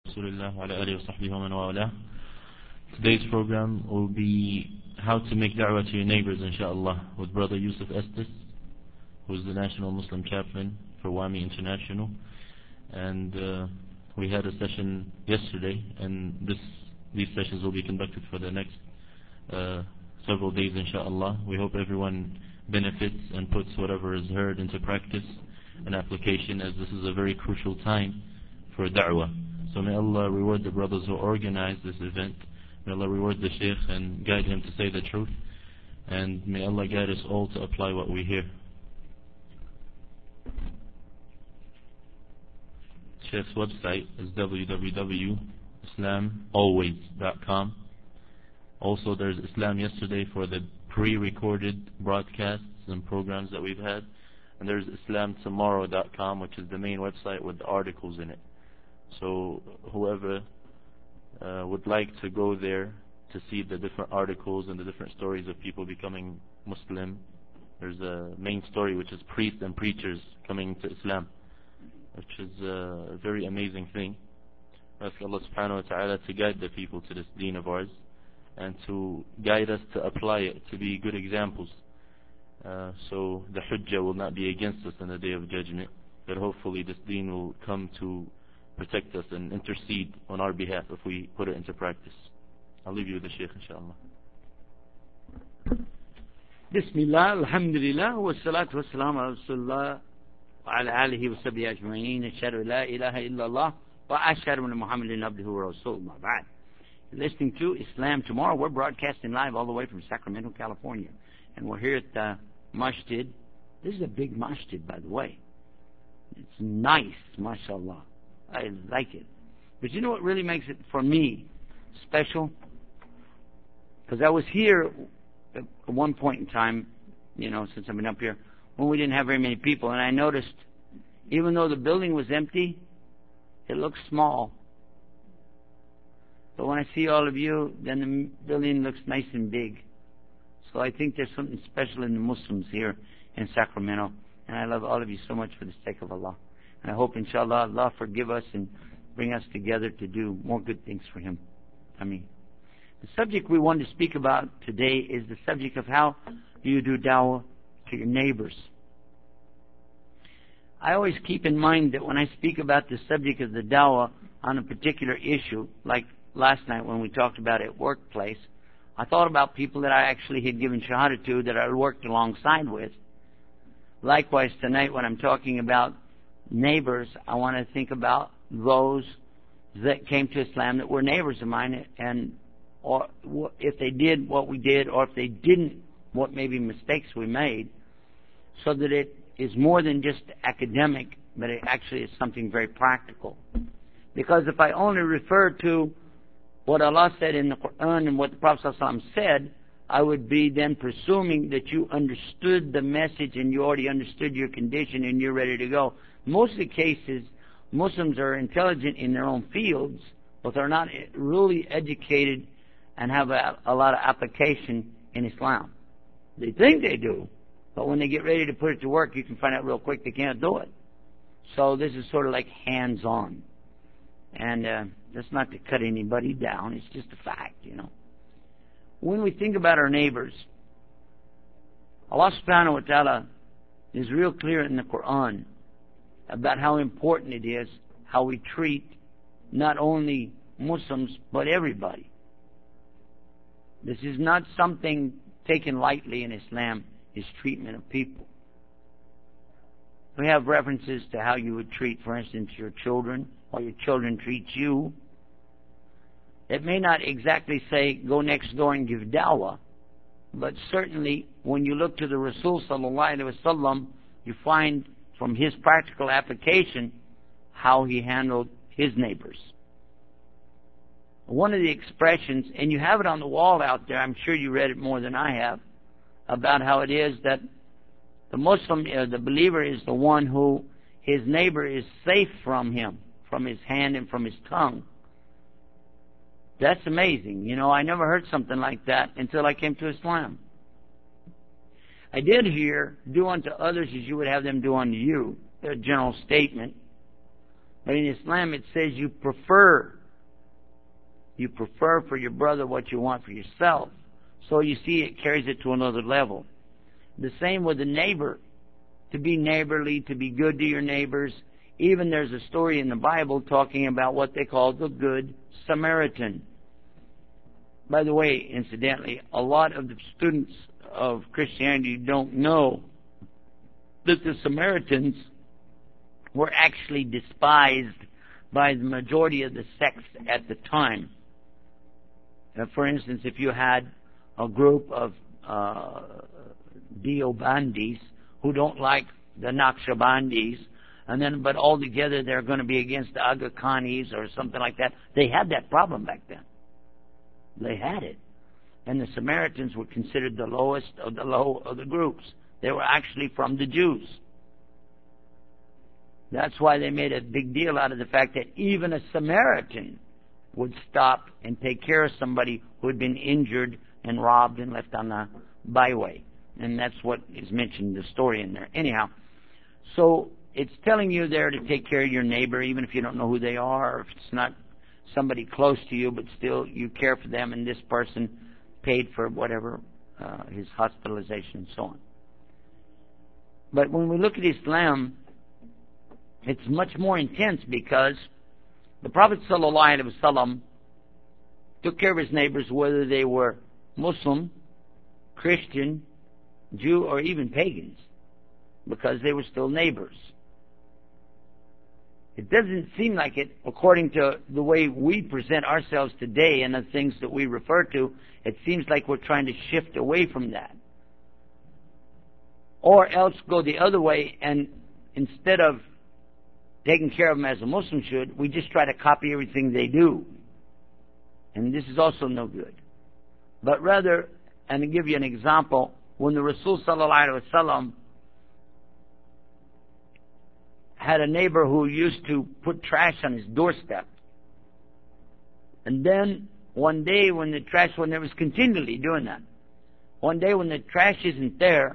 Rasulullah wa ala alihi wa sahbihi wa man wala. Today's program will be how to make da'wah to your neighbors, inshallah, with Brother Yusuf Estes, who is the National Muslim Chaplain for WAMI International. And we had a session yesterday, and these sessions will be conducted for the next several days, inshallah. We hope everyone benefits and puts whatever is heard into practice and application, as this is a very crucial time for da'wah. So may Allah reward the brothers who organized this event. May Allah reward the Shaykh and guide him to say the truth. And may Allah guide us all to apply what we hear. Shaykh's website is www.islamalways.com. Also, there's Islam Yesterday for the pre-recorded broadcasts and programs that we've had. And there's islamtomorrow.com, which is the main website with the articles in it. So whoever would like to go there to see the different articles and the different stories of people becoming Muslim, there's a main story which is priests and preachers coming to Islam, which is a very amazing thing. I ask Allah subhanahu wa ta'ala to guide the people to this deen of ours and to guide us to apply it, to be good examples. So the hujjah will not be against us on the day of judgment, but hopefully this deen will come to protect us and intercede on our behalf if we put it into practice. I'll leave you with the Shaykh, inshallah. Bismillah, alhamdulillah, wa salatu wa salam ala Rasulullah wa ala alihi wa sahbihi ajma'in. Ashhadu la ilaha illallah wa ashhadu anna Muhammadan abduhu wa rasuluhu. Ma ba'd. You're listening to Islam Tomorrow. We're broadcasting live all the way from Sacramento, California. And we're here at the masjid. This is a big masjid, by the way. It's nice, mashallah. I like it. But you know what really makes it, for me, special? Because I was here at one point in time, since I've been up here, when we didn't have very many people. And I noticed, even though the building was empty, it looked small. But when I see all of you, then the building looks nice and big. So I think there's something special in the Muslims here in Sacramento. And I love all of you so much for the sake of Allah. And I hope, inshallah, Allah forgive us and bring us together to do more good things for Him. Ameen. The subject we want to speak about today is the subject of how do you do da'wah to your neighbors. I always keep in mind that when I speak about the subject of the da'wah on a particular issue, like last night when we talked about it at workplace, I thought about people that I actually had given shahada to, that I worked alongside with. Likewise, tonight when I'm talking about neighbors, I want to think about those that came to Islam that were neighbors of mine, and or if they did what we did, or if they didn't, what maybe mistakes we made, so that it is more than just academic, but it actually is something very practical. Because if I only refer to what Allah said in the Quran and what the Prophet ﷺ said, I would be then presuming that you understood the message and you already understood your condition and you're ready to go. Most of the cases, Muslims are intelligent in their own fields, but they're not really educated and have a lot of application in Islam. They think they do, but when they get ready to put it to work, you can find out real quick they can't do it. So this is sort of like hands-on. And that's not to cut anybody down, it's just a fact, When we think about our neighbors, Allah subhanahu wa ta'ala is real clear in the Quran about how important it is how we treat not only Muslims but everybody. This is not something taken lightly in Islam, is treatment of people. We have references to how you would treat, for instance, your children, or your children treat you. It may not exactly say go next door and give da'wah, but certainly when you look to the Rasul sallallahu alaihi wasallam, you find from his practical application how he handled his neighbors. One of the expressions, and you have it on the wall out there, I'm sure you read it more than I have, about how it is that the Muslim, the believer, is the one who his neighbor is safe from him, from his hand and from his tongue. That's amazing. I never heard something like that until I came to Islam. I did hear, do unto others as you would have them do unto you, a general statement. But in Islam it says you prefer You prefer for your brother what you want for yourself. So you see, it carries it to another level. The same with the neighbor. To be neighborly, to be good to your neighbors. Even there's a story in the Bible talking about what they call the Good Samaritan. By the way, incidentally, a lot of the students of Christianity don't know that the Samaritans were actually despised by the majority of the sects at the time. For instance, if you had a group of Deobandis who don't like the Naqshbandis, but all together they're going to be against the Aga Khanis or something like that. They had that problem back then. They had it. And the Samaritans were considered the lowest of the low of the groups. They were actually from the Jews. That's why they made a big deal out of the fact that even a Samaritan would stop and take care of somebody who had been injured and robbed and left on the byway. And that's what is mentioned in the story in there. Anyhow, so it's telling you there to take care of your neighbor, even if you don't know who they are, or if it's not somebody close to you, but still you care for them, and this person paid for whatever, his hospitalization and so on. But when we look at Islam, it's much more intense, because the Prophet ﷺ took care of his neighbors whether they were Muslim, Christian, Jew, or even pagans, because they were still neighbors. It doesn't seem like it, according to the way we present ourselves today and the things that we refer to, it seems like we're trying to shift away from that. Or else go the other way, and instead of taking care of them as a Muslim should, we just try to copy everything they do. And this is also no good. But rather, and to give you an example, when the Rasul sallallahu alaihi wasallam had a neighbor who used to put trash on his doorstep, and then one day when the trash, when there was continually doing that, one day when the trash isn't there,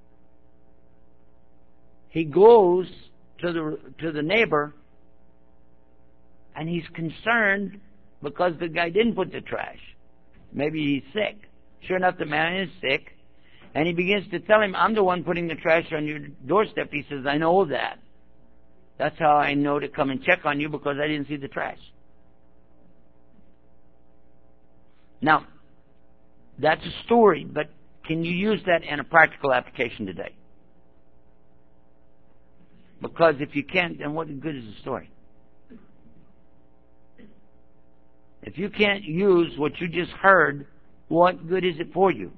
he goes to the neighbor, and he's concerned because the guy didn't put the trash. Maybe he's sick. Sure enough, the man is sick, and he begins to tell him, "I'm the one putting the trash on your doorstep." He says, "I know that. That's how I know to come and check on you, because I didn't see the trash." Now, that's a story, but can you use that in a practical application today? Because if you can't, then what good is the story? If you can't use what you just heard, what good is it for you?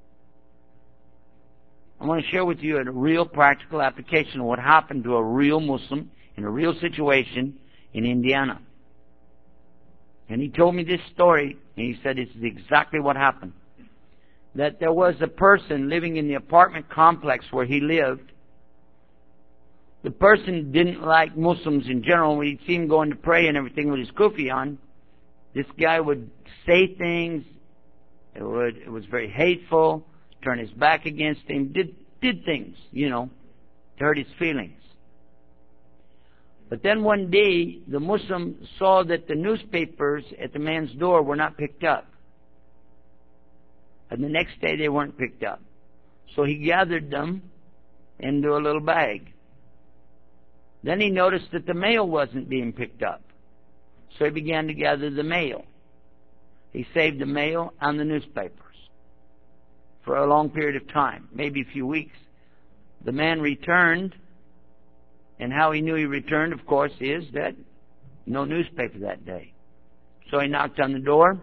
I want to share with you a real practical application of what happened to a real Muslim in a real situation in Indiana. And he told me this story, and he said this is exactly what happened. That there was a person living in the apartment complex where he lived. The person didn't like Muslims in general. When he'd see him going to pray and everything with his kufi on, this guy would say things. It was very hateful, turn his back against him, did things, to hurt his feelings. But then one day, the Muslim saw that the newspapers at the man's door were not picked up. And the next day they weren't picked up. So he gathered them into a little bag. Then he noticed that the mail wasn't being picked up. So he began to gather the mail. He saved the mail and the newspapers for a long period of time, maybe a few weeks. The man returned, and how he knew he returned, of course, is that no newspaper that day. So he knocked on the door.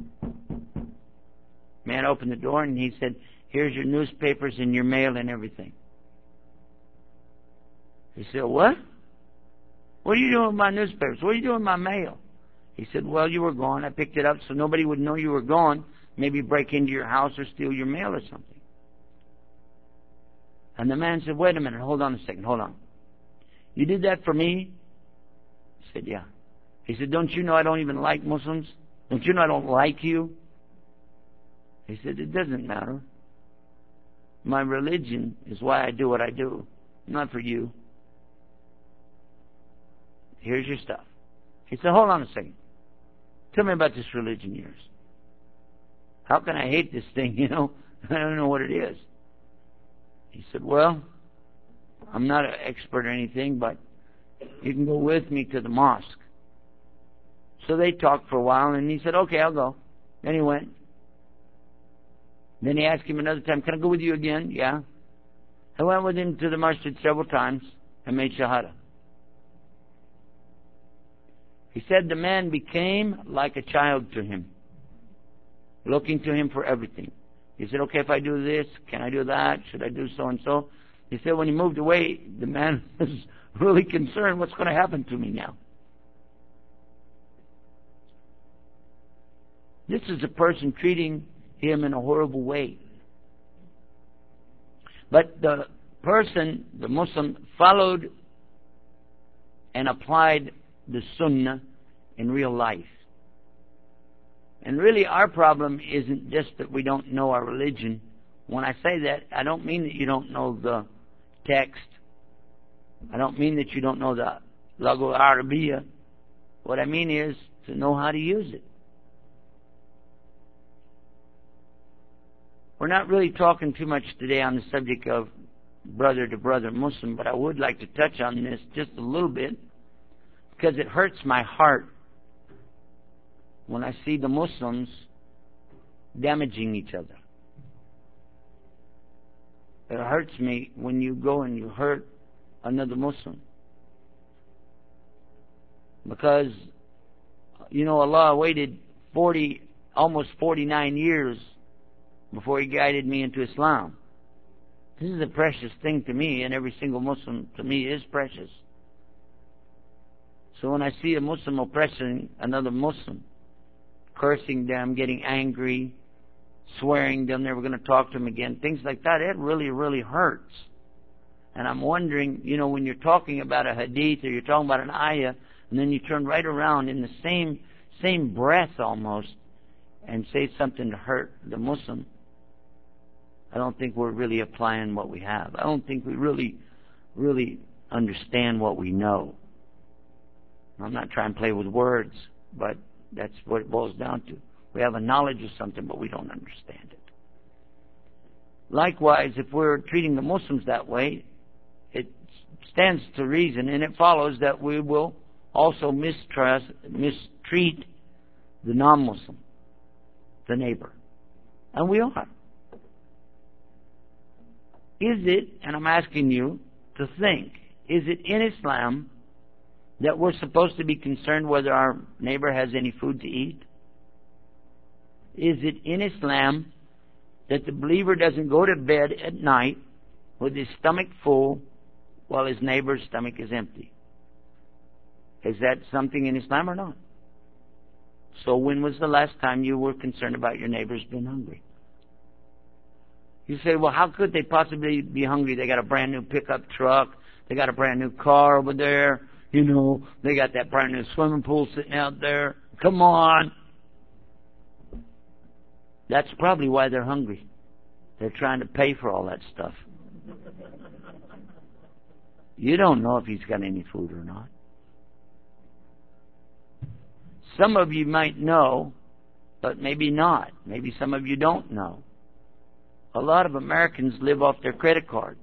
Man opened the door, and he said, "Here's your newspapers and your mail and everything." He said, "What? What are you doing with my newspapers? What are you doing with my mail?" He said, "Well, you were gone. I picked it up so nobody would know you were gone. Maybe break into your house or steal your mail or something." And the man said, "Wait a minute. Hold on a second. Hold on. You did that for me?" He said, "Yeah." He said, "Don't you know I don't even like Muslims? Don't you know I don't like you?" He said, "It doesn't matter. My religion is why I do what I do, not for you. Here's your stuff." He said, "Hold on a second. Tell me about this religion of yours. How can I hate this thing, I don't know what it is. He said, well, I'm not an expert or anything, but you can go with me to the mosque. So they talked for a while, and he said, okay, I'll go. Then he went. Then he asked him another time, can I go with you again? Yeah. I went with him to the masjid several times and made shahada. He said the man became like a child to him, looking to him for everything. He said, okay, if I do this, can I do that? Should I do so and so? He said when he moved away, the man was really concerned, what's going to happen to me now? This is a person treating him in a horrible way. But the person, the Muslim, followed and applied the Sunnah in real life. And really our problem isn't just that we don't know our religion. When I say that, I don't mean that you don't know the text. I don't mean that you don't know the Lugha Arabiya. What I mean is to know how to use it. We're not really talking too much today on the subject of brother to brother Muslim, but I would like to touch on this just a little bit because it hurts my heart when I see the Muslims damaging each other. It hurts me when you go and you hurt another Muslim. Because, Allah waited almost 49 years before He guided me into Islam. This is a precious thing to me, and every single Muslim to me is precious. So when I see a Muslim oppressing another Muslim, cursing them, getting angry, swearing them never going to talk to them again, things like that, it really, really hurts. And I'm wondering, when you're talking about a hadith or you're talking about an ayah, and then you turn right around in the same breath almost and say something to hurt the Muslim, I don't think we're really applying what we have. I don't think we really, really understand what we know. I'm not trying to play with words, but that's what it boils down to. We have a knowledge of something, but we don't understand it. Likewise, if we're treating the Muslims that way, it stands to reason, and it follows that we will also mistreat the non-Muslim, the neighbor. And we are. Is it, and I'm asking you to think, is it in Islam that we're supposed to be concerned whether our neighbor has any food to eat? Is it in Islam that the believer doesn't go to bed at night with his stomach full while his neighbor's stomach is empty? Is that something in Islam or not? So when was the last time you were concerned about your neighbors being hungry? You say, well, how could they possibly be hungry? They got a brand new pickup truck. They got a brand new car over there. They got that brand new swimming pool sitting out there. Come on. That's probably why they're hungry. They're trying to pay for all that stuff. You don't know if he's got any food or not. Some of you might know, but maybe not. Maybe some of you don't know. A lot of Americans live off their credit cards.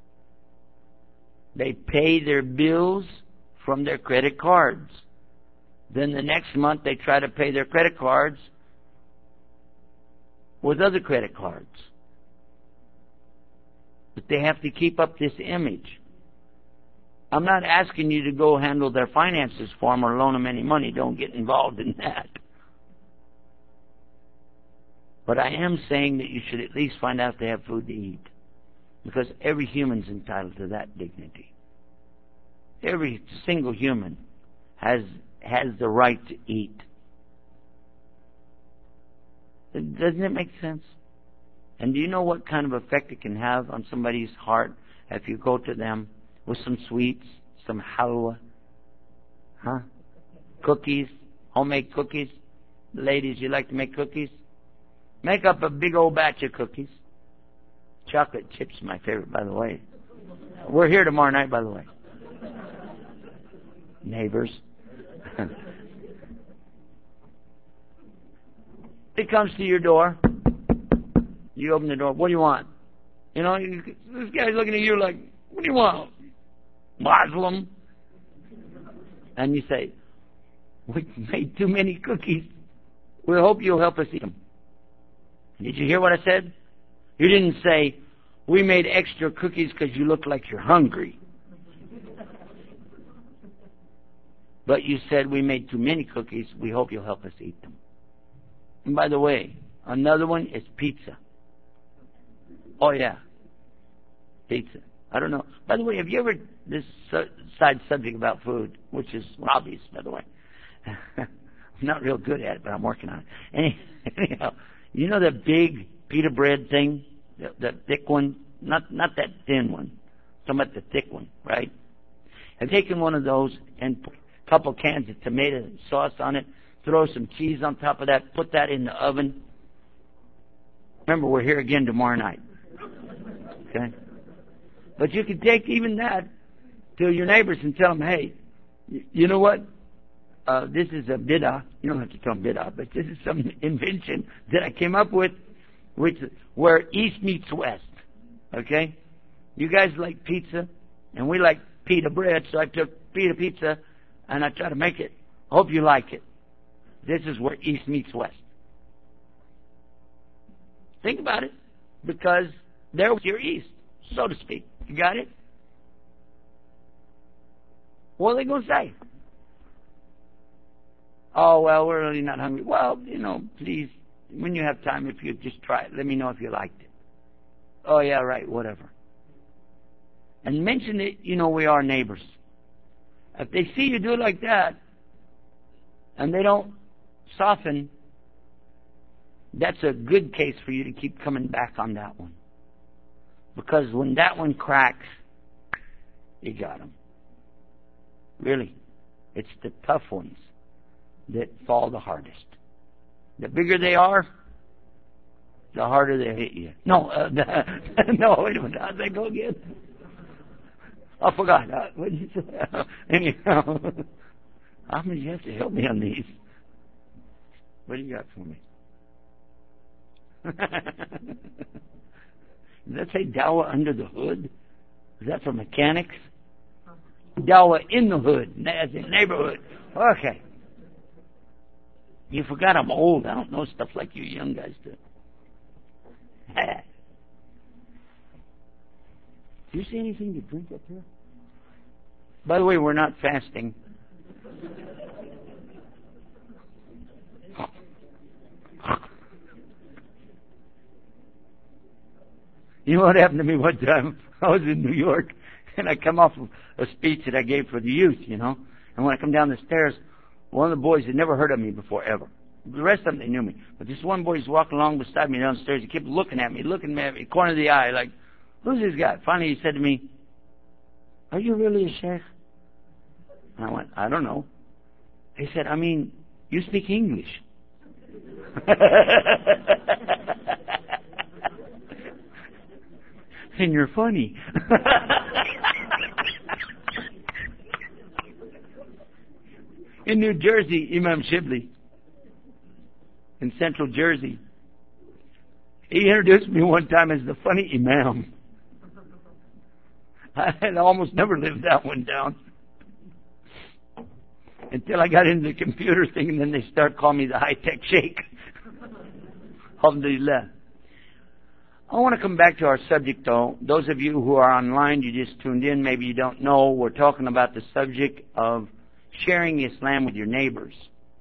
They pay their bills from their credit cards. Then the next month they try to pay their credit cards with other credit cards. But they have to keep up this image. I'm not asking you to go handle their finances for them or loan them any money. Don't get involved in that. But I am saying that you should at least find out if they have food to eat. Because every human's entitled to that dignity. Every single human has the right to eat. Doesn't it make sense? And do you know what kind of effect it can have on somebody's heart if you go to them with some sweets, some halwa, cookies, homemade cookies? Ladies, you like to make cookies? Make up a big old batch of cookies. Chocolate chips are my favorite, by the way. We're here tomorrow night, by the way. Neighbors. He comes to your door. You open the door. What do you want? You know, this guy's looking at you like, what do you want? Muslim? And you say, we made too many cookies. We hope you'll help us eat them. Did you hear what I said? You didn't say, we made extra cookies because you look like you're hungry. But you said, we made too many cookies. We hope you'll help us eat them. And by the way, another one is pizza. Oh, yeah. Pizza. I don't know. By the way, have you ever, this side subject about food, which is obvious, by the way. I'm not real good at it, but I'm working on it. Anyhow, you know the big pita bread thing? The thick one? Not that thin one. I'm talking about the thick one, right? I've taken one of those and put a couple cans of tomato sauce on it, throw some cheese on top of that, put that in the oven. Remember, we're here again tomorrow night. Okay? But you can take even that to your neighbors and tell them, hey, you know what? This is a bid'ah. You don't have to tell them bid'ah, but this is some invention that I came up with, where East meets West. Okay? You guys like pizza, and we like pita bread, so I took pita pizza, and I try to make it. Hope you like it. This is where East meets West. Think about it, because there was your East, so to speak. You got it? What are they going to say? Oh, well, we're really not hungry. Well, you know, please, when you have time, if you just try it, let me know if you liked it. Oh, yeah, right, whatever. And mention it, you know, we are neighbors. If they see you do it like that, and they don't soften, that's a good case for you to keep coming back on that one. Because when that one cracks, you got them. Really. It's the tough ones that fall the hardest. The bigger they are, the harder they hit you. No, no, wait a minute. How'd that go again? I forgot. What did you say? Anyhow, I mean, you have to help me on these. What do you got for me? Does that say dawah under the hood? Is that for mechanics? Dawah in the hood, as in neighborhood. Okay. You forgot I'm old. I don't know stuff like you young guys do. Do you see anything to drink up here? By the way, we're not fasting. You know what happened to me one time? I was in New York, and I come off of a speech that I gave for the youth, you know. And when I come down the stairs, one of the boys had never heard of me before, ever. The rest of them, they knew me. But this one boy was walking along beside me downstairs. He kept looking at me, corner of the eye, like, who's this guy? Finally, he said to me, are you really a sheikh? And I went, I don't know. He said, I mean, you speak English. And you're funny. In New Jersey, Imam Shibli, in Central Jersey, he introduced me one time as the funny Imam. I had almost never lived that one down until I got into the computer thing, and then they start calling me the high-tech sheikh. Alhamdulillah. I want to come back to our subject, though. Those of you who are online, you just tuned in, maybe you don't know, we're talking about the subject of sharing Islam with your neighbors.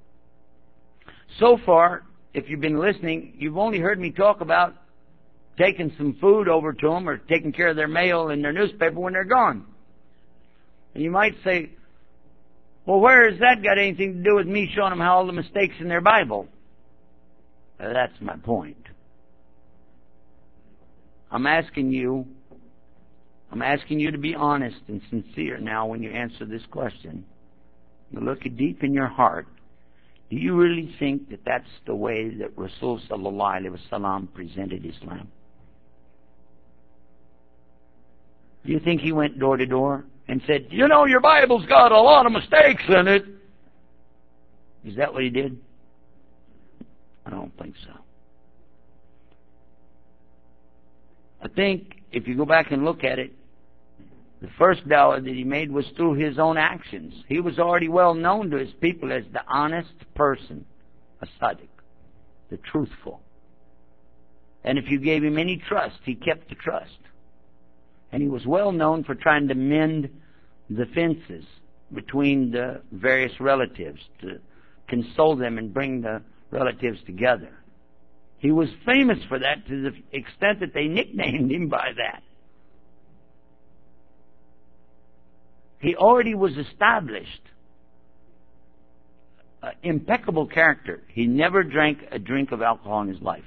So far, if you've been listening, you've only heard me talk about taking some food over to them or taking care of their mail and their newspaper when they're gone. And you might say, well, where has that got anything to do with me showing them how all the mistakes in their Bible? That's my point. I'm asking you to be honest and sincere now when you answer this question. Look deep in your heart. Do you really think that that's the way that Rasul sallallahu alaihi wasallam presented Islam? Do you think he went door to door and said, you know, your Bible's got a lot of mistakes in it? Is that what he did? I don't think so. I think if you go back and look at it, the first dawah that he made was through his own actions. He was already well known to his people as the honest person, a sadiq, the truthful. And if you gave him any trust, he kept the trust. And he was well known for trying to mend the fences between the various relatives, to console them and bring the relatives together. He was famous for that to the extent that they nicknamed him by that. He already was established. Impeccable character. He never drank a drink of alcohol in his life.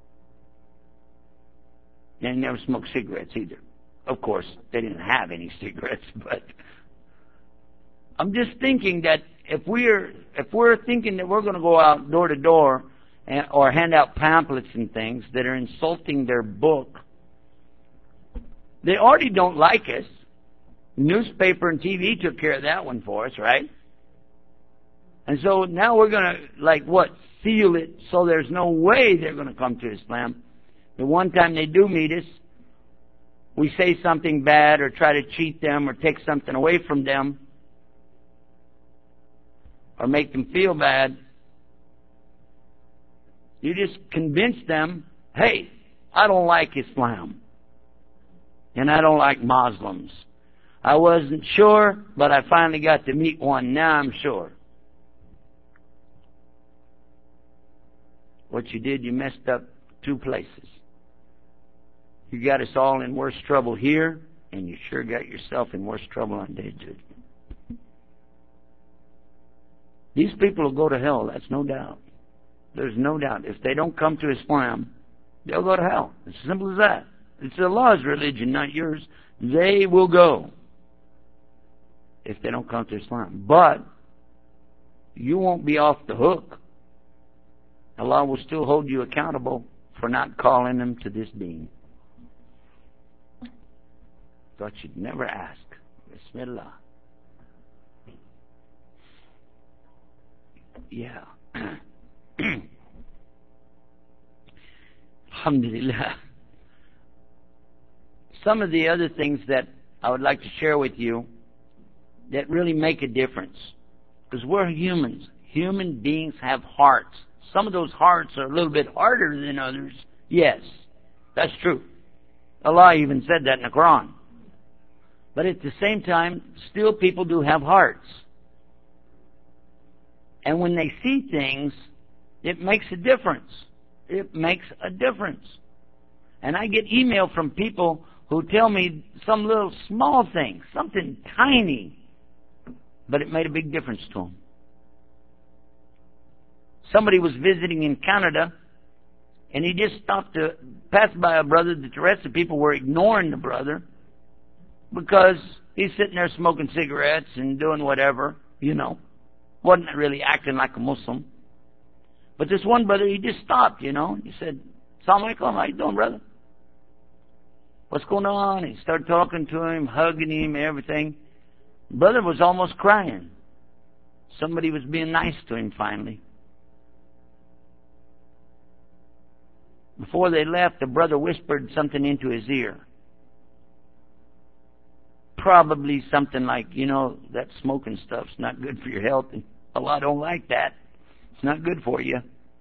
And he never smoked cigarettes either. Of course, they didn't have any cigarettes, but I'm just thinking that if we're thinking that we're going to go out door to door or hand out pamphlets and things that are insulting their book, they already don't like us. Newspaper and TV took care of that one for us, right? And so now we're going to, seal it so there's no way they're going to come to Islam. The one time they do meet us, we say something bad or try to cheat them or take something away from them or make them feel bad. You just convince them, hey, I don't like Islam and I don't like Muslims. I wasn't sure, but I finally got to meet one. Now I'm sure. What you did, you messed up two places. You got us all in worse trouble here, and you sure got yourself in worse trouble on day judgment. These people will go to hell, that's no doubt. There's no doubt. If they don't come to Islam, they'll go to hell. It's as simple as that. It's Allah's religion, not yours. They will go if they don't come to Islam. But you won't be off the hook. Allah will still hold you accountable for not calling them to this deen. Thought you'd never ask. Bismillah. Yeah. Alhamdulillah. Some of the other things that I would like to share with you that really make a difference. Because we're humans. Human beings have hearts. Some of those hearts are a little bit harder than others. Yes, that's true. Allah even said that in the Quran. But at the same time, still people do have hearts. And when they see things, it makes a difference. It makes a difference. And I get email from people who tell me some little small thing, something tiny, but it made a big difference to them. Somebody was visiting in Canada, and he just stopped to pass by a brother that the rest of the people were ignoring the brother because he's sitting there smoking cigarettes and doing whatever, wasn't really acting like a Muslim. But this one brother, he just stopped, He said, "Assalamu alaikum, how you doing, brother? What's going on?" He started talking to him, hugging him, everything. Brother was almost crying. Somebody was being nice to him finally. Before they left, the brother whispered something into his ear. Probably something like, that smoking stuff's not good for your health, and Allah don't like that. It's not good for you.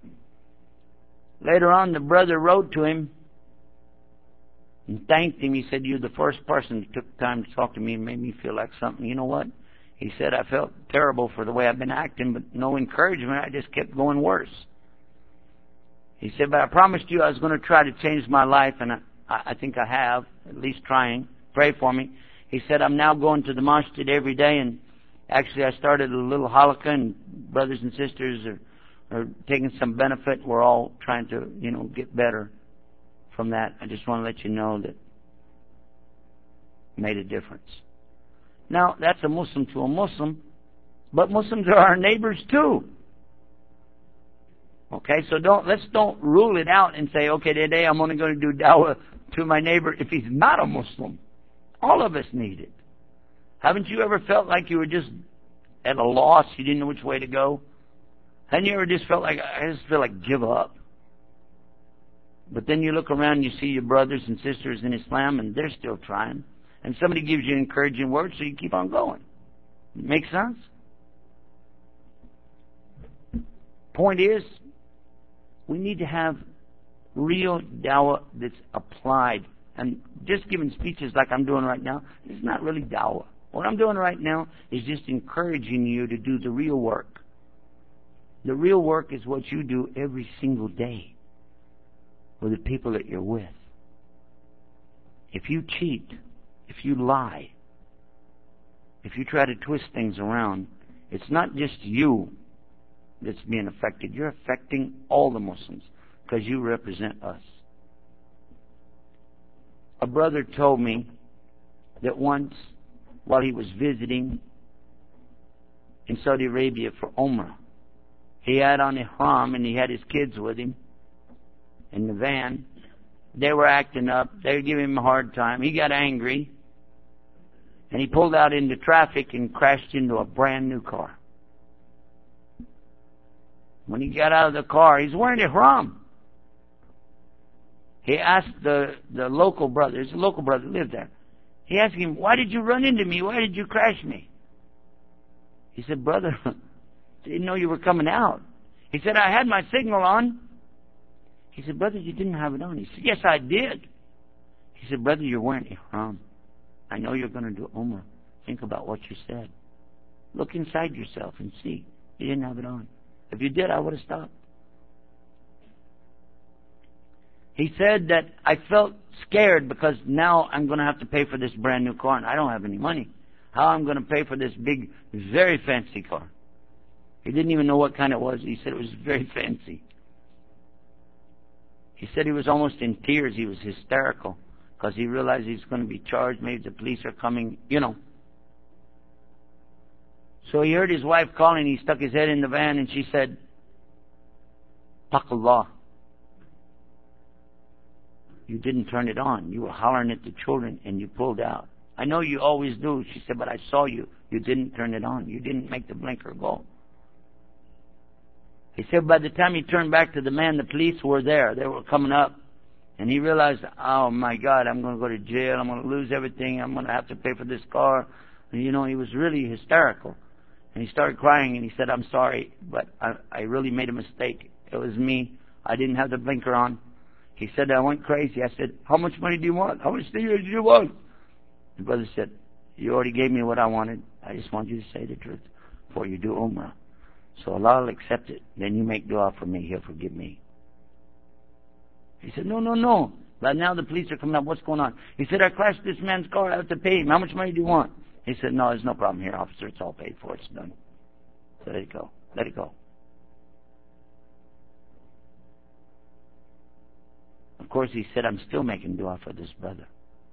Later on, the brother wrote to him and thanked him. He said, "You're the first person that took time to talk to me and made me feel like something." You know what? He said, "I felt terrible for the way I've been acting, but no encouragement. I just kept going worse." He said, "But I promised you I was going to try to change my life, and I think I have, at least trying. Pray for me." He said, "I'm now going to the masjid every day, and actually I started a little halaqah, and brothers and sisters are taking some benefit. We're all trying to, get better from that. I just want to let you know that it made a difference." Now, that's a Muslim to a Muslim, but Muslims are our neighbors too. Okay, so let's don't rule it out and say, okay, today I'm only going to do dawah to my neighbor if he's not a Muslim. All of us need it. Haven't you ever felt like you were just at a loss, you didn't know which way to go? And you ever just felt like, I just feel like give up? But then you look around and you see your brothers and sisters in Islam and they're still trying. And somebody gives you an encouraging word, so you keep on going. Make sense? Point is, we need to have real dawah that's applied. And just giving speeches like I'm doing right now is not really dawah. What I'm doing right now is just encouraging you to do the real work. The real work is what you do every single day with the people that you're with. If you cheat, if you lie, if you try to twist things around, it's not just you that's being affected. You're affecting all the Muslims because you represent us. A brother told me that once, while he was visiting in Saudi Arabia for Umrah, he had on ihram and he had his kids with him in the van. They were acting up. They were giving him a hard time. He got angry and he pulled out into traffic and crashed into a brand new car. When he got out of the car, he's wearing ihram. He asked the local brother, there's a local brother who lived there. He asked him, why did you run into me? Why did you crash me? He said, brother, didn't know you were coming out. He said, I had my signal on. He said, brother, you didn't have it on. He said, yes, I did. He said, brother, you're wearing ihram. I know you're going to do Umrah. Think about what you said. Look inside yourself and see. You didn't have it on. If you did, I would have stopped. He said that I felt scared because now I'm going to have to pay for this brand new car and I don't have any money. How I'm going to pay for this big, very fancy car. He didn't even know what kind it was. He said it was very fancy. He said he was almost in tears. He was hysterical because he realized he's going to be charged. Maybe the police are coming, you know. So he heard his wife calling. He stuck his head in the van and she said, Taqallah. You didn't turn it on. You were hollering at the children and you pulled out. I know you always do. She said, but I saw you. You didn't turn it on. You didn't make the blinker go. He said by the time he turned back to the man, the police were there. They were coming up. And he realized, oh my God, I'm going to go to jail. I'm going to lose everything. I'm going to have to pay for this car. And you know, he was really hysterical. And he started crying and he said, I'm sorry, but I really made a mistake. It was me. I didn't have the blinker on. He said, I went crazy. I said, how much money do you want? How much do you want? The brother said, you already gave me what I wanted. I just want you to say the truth before you do Umrah. So Allah will accept it. Then you make dua for me. He'll forgive me. He said, no. But now the police are coming up. What's going on? He said, I crashed this man's car. I have to pay him. How much money do you want? He said, no, there's no problem here, officer. It's all paid for. It's done. So let it go. Let it go. Of course, he said, I'm still making dua for this brother.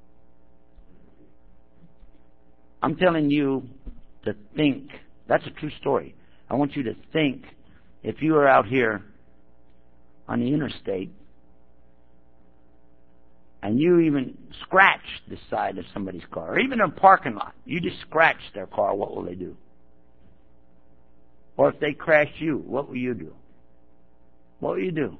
I'm telling you to think. That's a true story. I want you to think if you are out here on the interstate and you even scratch the side of somebody's car, or even in a parking lot, you just scratch their car, what will they do? Or if they crash you, what will you do? What will you do?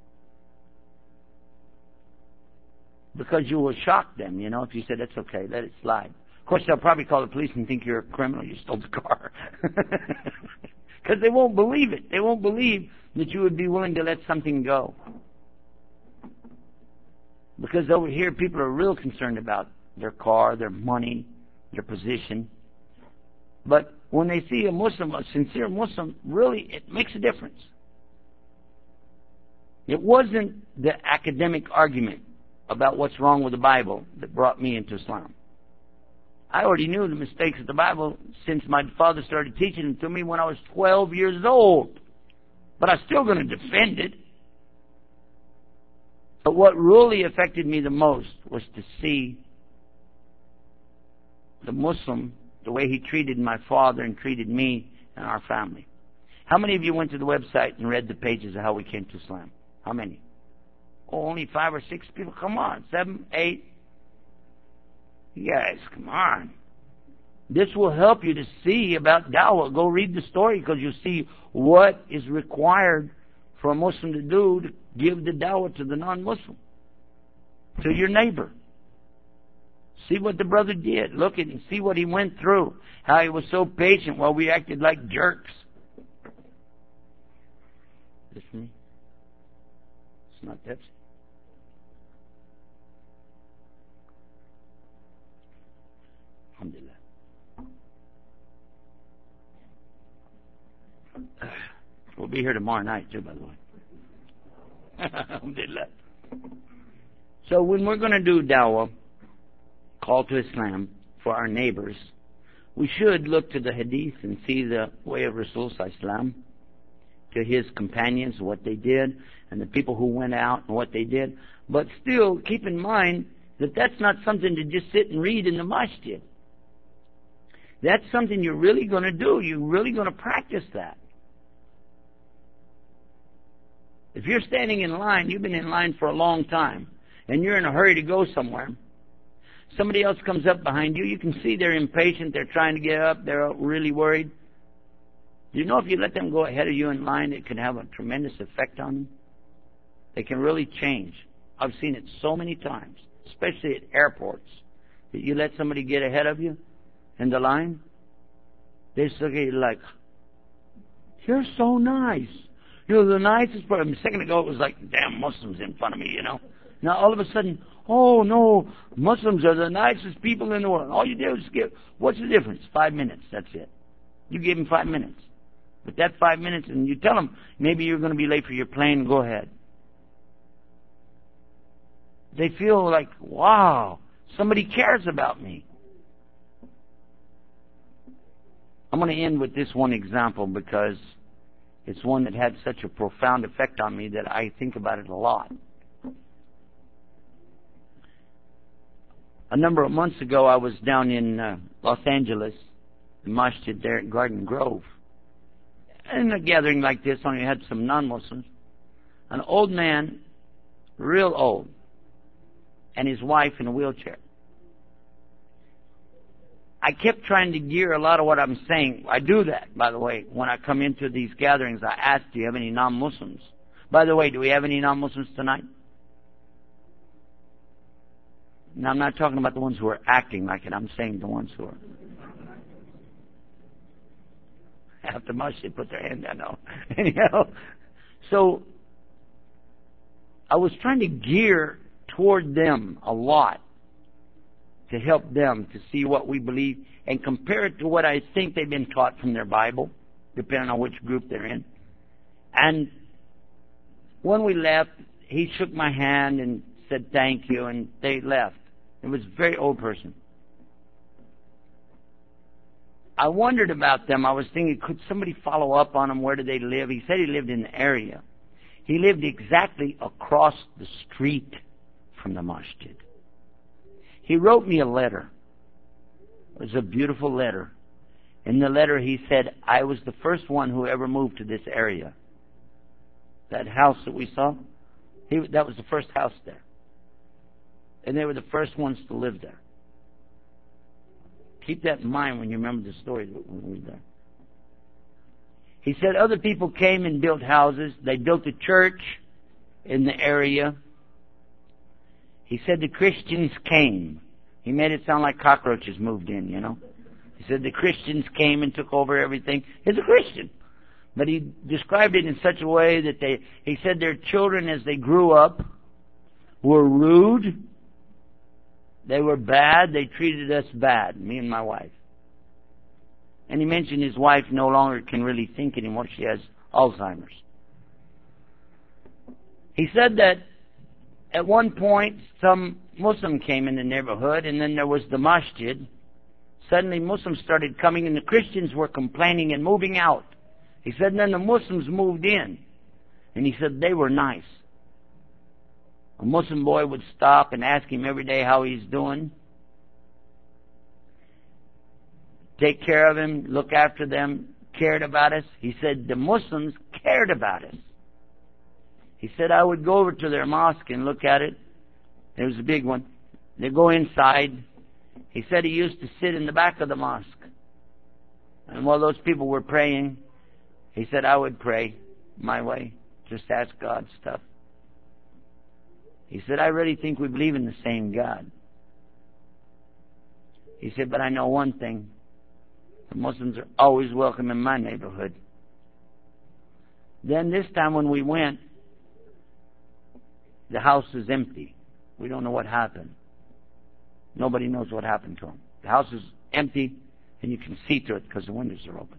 Because you will shock them, you know, if you said, that's okay, let it slide. Of course, they'll probably call the police and think you're a criminal, you stole the car. Because they won't believe it. They won't believe that you would be willing to let something go. Because over here, people are real concerned about their car, their money, their position. But when they see a Muslim, a sincere Muslim, really, it makes a difference. It wasn't the academic argument about what's wrong with the Bible that brought me into Islam. I already knew the mistakes of the Bible since my father started teaching them to me when I was 12 years old. But I'm still going to defend it. But what really affected me the most was to see the Muslim, the way he treated my father and treated me and our family. How many of you went to the website and read the pages of how we came to Islam? How many? Oh, only 5 or 6 people. Come on. 7, 8. You guys, come on. This will help you to see about dawah. Go read the story, because you'll see what is required for a Muslim to do to give the dawah to the non-Muslim, to your neighbor. See what the brother did. Look at him. See what he went through. How he was so patient while we acted like jerks. This me? It's not Pepsi. Alhamdulillah. We'll be here tomorrow night too, by the way. Alhamdulillah. So when we're going to do dawah, call to Islam, for our neighbors, we should look to the hadith and see the way of Rasul Sallallahu Alaihi Wasallam, to his companions, what they did, and the people who went out and what they did. But still, keep in mind that that's not something to just sit and read in the masjid. That's something you're really going to do. You're really going to practice that. If you're standing in line, you've been in line for a long time, and you're in a hurry to go somewhere, somebody else comes up behind you, you can see they're impatient, they're trying to get up, they're really worried. Do you know if you let them go ahead of you in line, it can have a tremendous effect on them? They can really change. I've seen it so many times, especially at airports, that you let somebody get ahead of you in the line, they just look at you like, you're so nice. You're the nicest person. A second ago it was like, damn Muslims in front of me, you know. Now all of a sudden, oh no, Muslims are the nicest people in the world. All you do is give, what's the difference? 5 minutes, that's it. You give them 5 minutes. But that 5 minutes, and you tell them, maybe you're going to be late for your plane, go ahead. They feel like, wow, somebody cares about me. I'm going to end with this one example because it's one that had such a profound effect on me that I think about it a lot. A number of months ago, I was down in Los Angeles, the masjid there at Garden Grove. In a gathering like this, only had some non-Muslims. An old man, real old, and his wife in a wheelchair. I kept trying to gear a lot of what I'm saying. I do that, by the way. When I come into these gatherings, I ask, do you have any non-Muslims? By the way, do we have any non-Muslims tonight? Now, I'm not talking about the ones who are acting like it. I'm saying the ones who are. After masjid, put their hand down. No. Anyhow, so I was trying to gear toward them a lot to help them to see what we believe and compare it to what I think they've been taught from their Bible, depending on which group they're in. And when we left, he shook my hand and said thank you, and they left. It was a very old person. I wondered about them. I was thinking, could somebody follow up on them? Where do they live? He said he lived in the area. He lived exactly across the street from the masjid. He wrote me a letter. It was a beautiful letter. In the letter he said, I was the first one who ever moved to this area. That house that we saw, that was the first house there. And they were the first ones to live there. Keep that in mind when you remember the story when we were there. He said other people came and built houses. They built a church in the area. He said the Christians came. He made it sound like cockroaches moved in, you know. He said the Christians came and took over everything. He's a Christian. But he described it in such a way that he said their children as they grew up were rude. They were bad. They treated us bad, me and my wife. And he mentioned his wife no longer can really think anymore. She has Alzheimer's. He said that at one point some Muslim came in the neighborhood, and then there was the masjid. Suddenly Muslims started coming, and the Christians were complaining and moving out. He said, and then the Muslims moved in. And he said they were nice. A Muslim boy would stop and ask him every day how he's doing. Take care of him, look after them, cared about us. He said the Muslims cared about us. He said I would go over to their mosque and look at it. There was a big one. They go inside, He said he used to sit in the back of the mosque. And while those people were praying, he said, I would pray my way. Just ask God stuff. He said, I really think we believe in the same God. He said, but I know one thing. The Muslims are always welcome in my neighborhood. Then this time when we went, the house is empty. We don't know what happened. Nobody knows what happened to him. The house is empty, and you can see through it because the windows are open.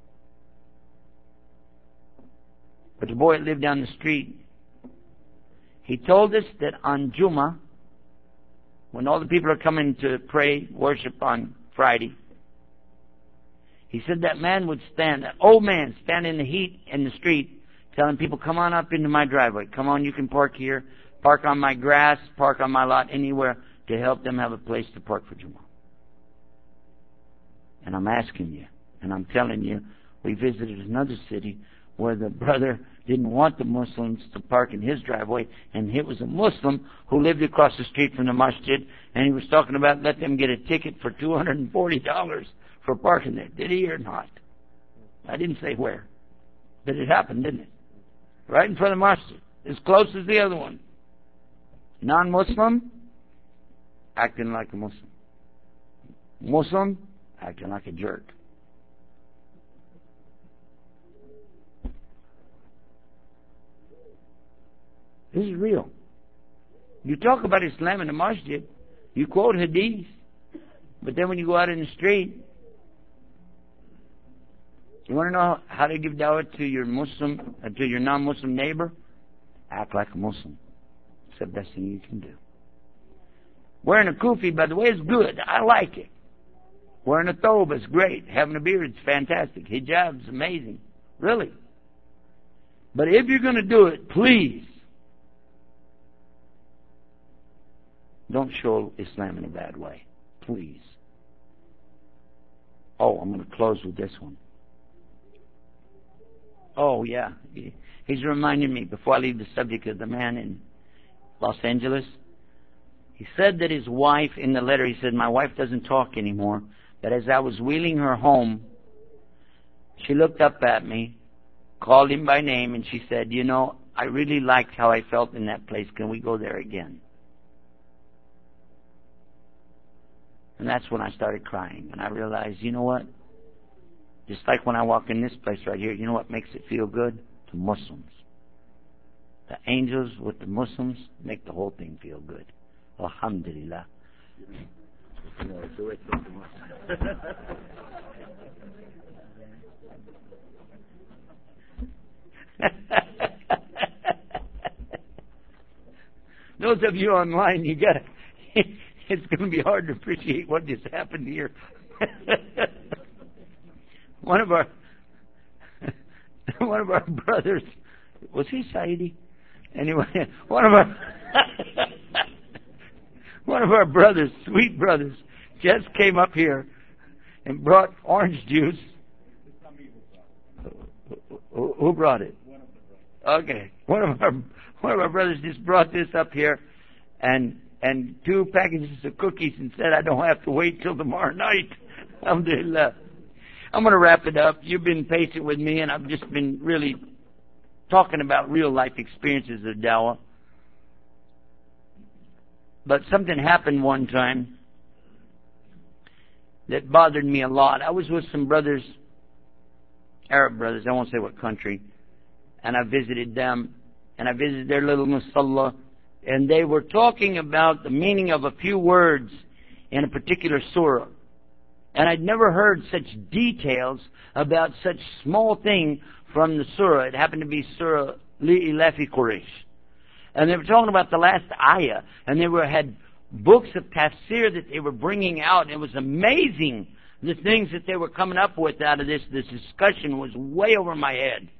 But the boy that lived down the street, he told us that on Jummah, when all the people are coming to pray, worship on Friday, he said that man would stand, that old man, stand in the heat in the street, telling people, come on up into my driveway. Come on, you can park here, park on my grass, park on my lot, anywhere, to help them have a place to park for Jummah. And I'm asking you, and I'm telling you, we visited another city where the brother didn't want the Muslims to park in his driveway, and it was a Muslim who lived across the street from the masjid, and he was talking about let them get a ticket for $240 for parking there. Did he or not? I didn't say where. But it happened, didn't it? Right in front of the masjid. As close as the other one. Non-Muslim, acting like a Muslim. Muslim, acting like a jerk. This is real. You talk about Islam in the masjid, you quote hadith, but then when you go out in the street, you want to know how to give dawah to your Muslim, to your non-Muslim neighbor? Act like a Muslim. It's the best thing you can do. Wearing a kufi, by the way, is good. I like it. Wearing a thobe is great. Having a beard is fantastic. Hijab is amazing. Really. But if you're going to do it, please don't show Islam in a bad way. Please. Oh, I'm going to close with this one. Oh, yeah. He's reminding me, before I leave the subject, of the man in Los Angeles. He said that his wife, in the letter, he said, my wife doesn't talk anymore, but as I was wheeling her home, she looked up at me, called him by name, and she said, you know, I really liked how I felt in that place. Can we go there again? And that's when I started crying. And I realized, you know what? Just like when I walk in this place right here, you know what makes it feel good? The Muslims. The angels with the Muslims make the whole thing feel good. Alhamdulillah. Those of you online, you gotta, it's going to be hard to appreciate what just happened here. One of our brothers, was he Saidi? Anyway, one of our brothers, sweet brothers, just came up here and brought orange juice. Who brought it? Okay, one of our brothers just brought this up here, and 2 packages of cookies, and said, I don't have to wait till tomorrow night. Alhamdulillah. I'm going to wrap it up. You've been patient with me, and I've just been really talking about real life experiences of dawah. But something happened one time that bothered me a lot. I was with some brothers, Arab brothers, I won't say what country, and I visited them, and I visited their little musalla, and they were talking about the meaning of a few words in a particular surah. And I'd never heard such details about such small thing from the surah. It happened to be Surah Li-Ilafi Quraysh. And they were talking about the last ayah. And they had books of tafsir that they were bringing out. And it was amazing, the things that they were coming up with out of this. This discussion was way over my head.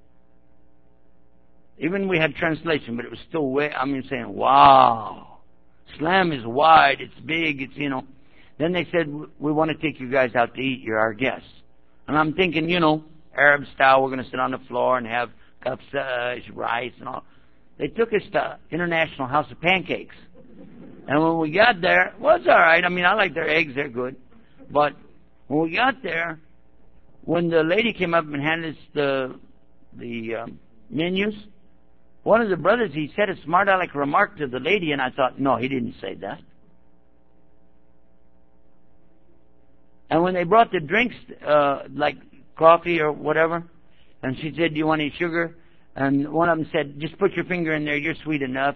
Even we had translation, but it was still way, saying, wow, Islam is wide, it's big, it's, Then they said, we want to take you guys out to eat. You're our guests. And I'm thinking, Arab style, we're going to sit on the floor and have kapsa, rice and all. They took us to International House of Pancakes. And when we got there, well, it's all right. I mean, I like their eggs; they're good. But when we got there, when the lady came up and handed us the menus, one of the brothers, he said a smart aleck remark to the lady, and I thought, no, he didn't say that. And when they brought the drinks, like coffee or whatever, and she said, do you want any sugar? And one of them said, just put your finger in there, you're sweet enough.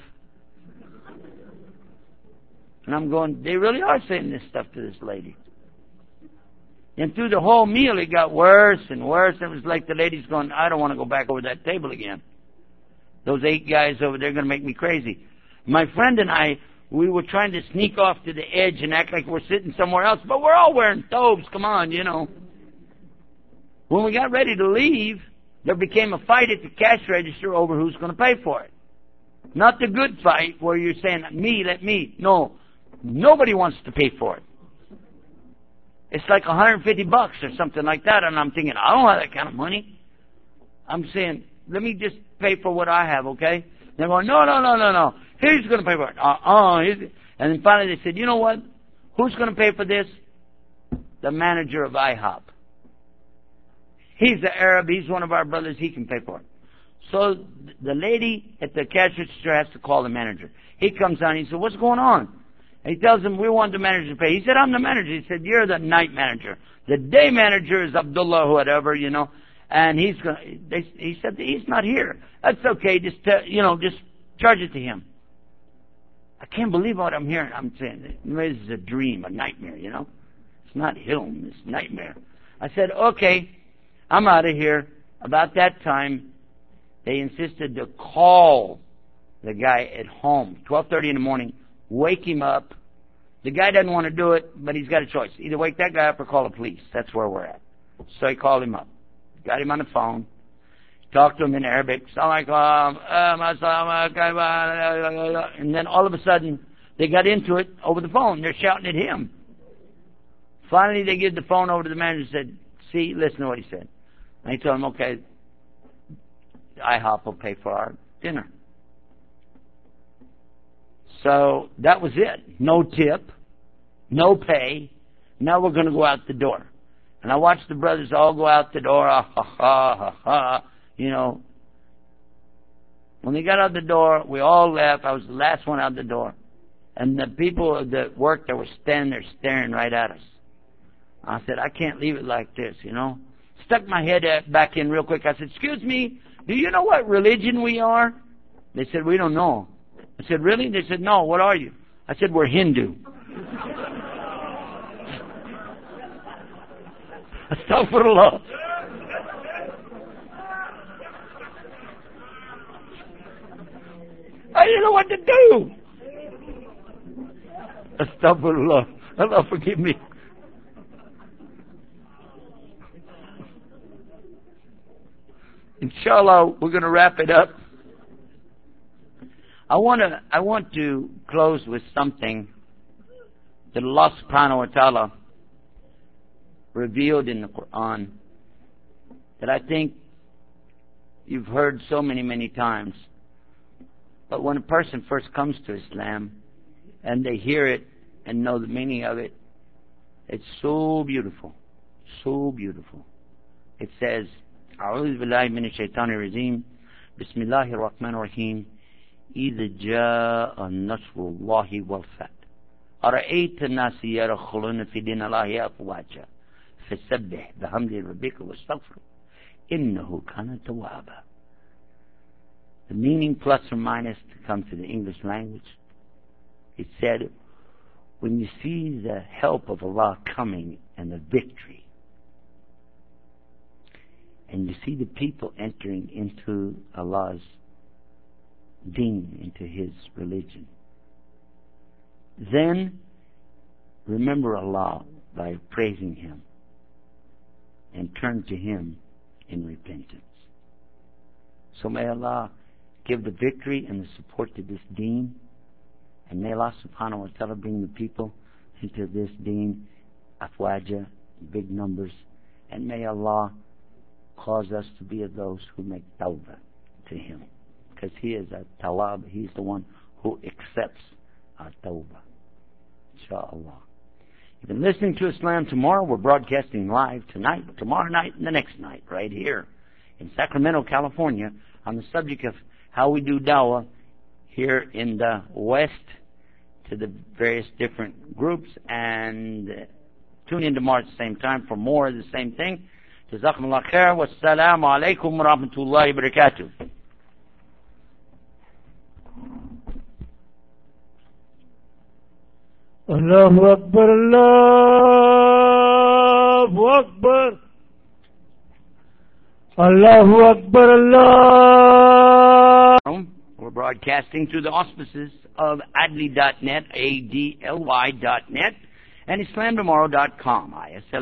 And I'm going, they really are saying this stuff to this lady. And through the whole meal, it got worse and worse. It was like the lady's going, I don't want to go back over that table again. Those 8 guys over there are going to make me crazy. My friend and I, we were trying to sneak off to the edge and act like we're sitting somewhere else, but we're all wearing thobes, come on, you know. When we got ready to leave, there became a fight at the cash register over who's going to pay for it. Not the good fight where you're saying, me, let me. No, nobody wants to pay for it. It's like $150 or something like that, and I'm thinking, I don't have that kind of money. I'm saying, let me just pay for what I have, okay? They're going, no. Who's going to pay for it? And then finally they said, you know what? Who's going to pay for this? The manager of IHOP. He's an Arab. He's one of our brothers. He can pay for it. So the lady at the cash register has to call the manager. He comes down. He said, what's going on? And he tells him, we want the manager to pay. He said, I'm the manager. He said, you're the night manager. The day manager is Abdullah, whatever, you know. And he said, he's not here. That's okay. Just charge it to him. I can't believe what I'm hearing. I'm saying, this is a dream, a nightmare, you know. It's not him, it's nightmare. I said, okay, I'm out of here. About that time, they insisted to call the guy at home, 12:30 in the morning, wake him up. The guy doesn't want to do it, but he's got a choice. Either wake that guy up or call the police. That's where we're at. So he called him up. Got him on the phone. Talked to him in Arabic. And then all of a sudden, they got into it over the phone. They're shouting at him. Finally, they give the phone over to the manager and said, see, listen to what he said. And he told him, okay, IHOP will pay for our dinner. So that was it. No tip, no pay. Now we're going to go out the door. And I watched the brothers all go out the door, you know. When they got out the door, we all left. I was the last one out the door. And the people that worked there were standing there staring right at us. I said, I can't leave it like this, you know. Stuck my head back in real quick. I said, excuse me, do you know what religion we are? They said, we don't know. I said, really? They said, no, what are you? I said, we're Hindu. Astaghfirullah. I didn't know what to do. Astaghfirullah. Allah forgive me. Inshallah, we're going to wrap it up. I want to close with something that Allah subhanahu wa ta'ala revealed in the Quran that I think you've heard so many times. But when a person first comes to Islam and they hear it and know the meaning of it, it's so beautiful. So beautiful. It says, أعوذ بالله من الشيطان الرجيم بسم الله الرحمن الرحيم إذا جاء نصر الله والفتح أرأيت الناس يدخلون في دين الله أفواجا فسبح بحمد ربك واستغفره إنه كان توابا. The meaning plus or minus to come to the English language, it said, when you see the help of Allah coming and the victory, and you see the people entering into Allah's deen, into His religion, then remember Allah by praising Him and turn to Him in repentance. So may Allah give the victory and the support to this deen, and may Allah subhanahu wa ta'ala bring the people into this deen, afwaja, big numbers, and may Allah cause us to be of those who make tawbah to Him, because He is a tawab. He's the one who accepts At-Tawbah. Inshallah. You've been listening to Islam Tomorrow. We're broadcasting live tonight, tomorrow night, and the next night, right here in Sacramento, California, on the subject of how we do dawah here in the West to the various different groups. And tune in tomorrow at the same time for more of the same thing. Jazakumullah khair. Wassalamu alaikum wa rahmatullahi wa barakatuh. Allahu Akbar, Allahu Akbar, Allahu Akbar, Allah. We're broadcasting through the auspices of adly.net, ADLY.net, and IslamTomorrow.com,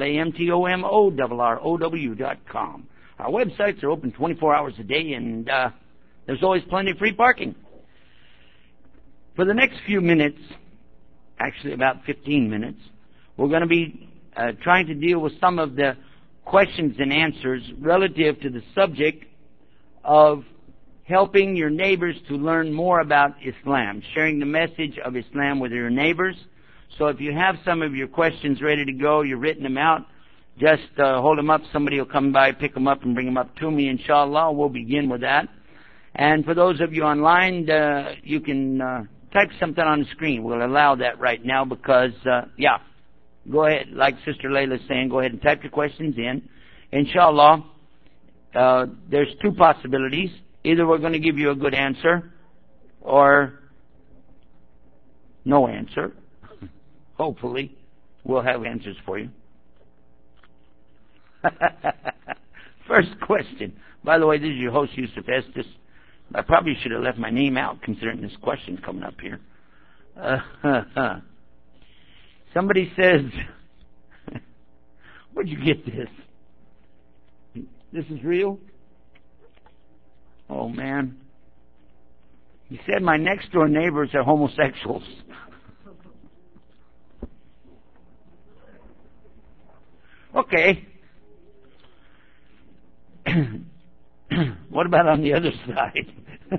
IslamTomorrow.com. Our websites are open 24 hours a day, and there's always plenty of free parking. For the next few minutes, actually about 15 minutes, we're going to be trying to deal with some of the questions and answers relative to the subject of helping your neighbors to learn more about Islam, sharing the message of Islam with your neighbors. So if you have some of your questions ready to go, you've written them out, just hold them up. Somebody will come by, pick them up, and bring them up to me, inshallah. We'll begin with that. And for those of you online, you can type something on the screen. We'll allow that right now because, go ahead. Like Sister Layla's saying, go ahead and type your questions in. Inshallah, there's two possibilities. Either we're going to give you a good answer or no answer. Hopefully, we'll have answers for you. First question. By the way, this is your host, Yusuf Estes. I probably should have left my name out considering this question coming up here. Somebody says, where'd you get this? This is real? Oh, man. He said my next door neighbors are homosexuals. Okay. What about on the other side?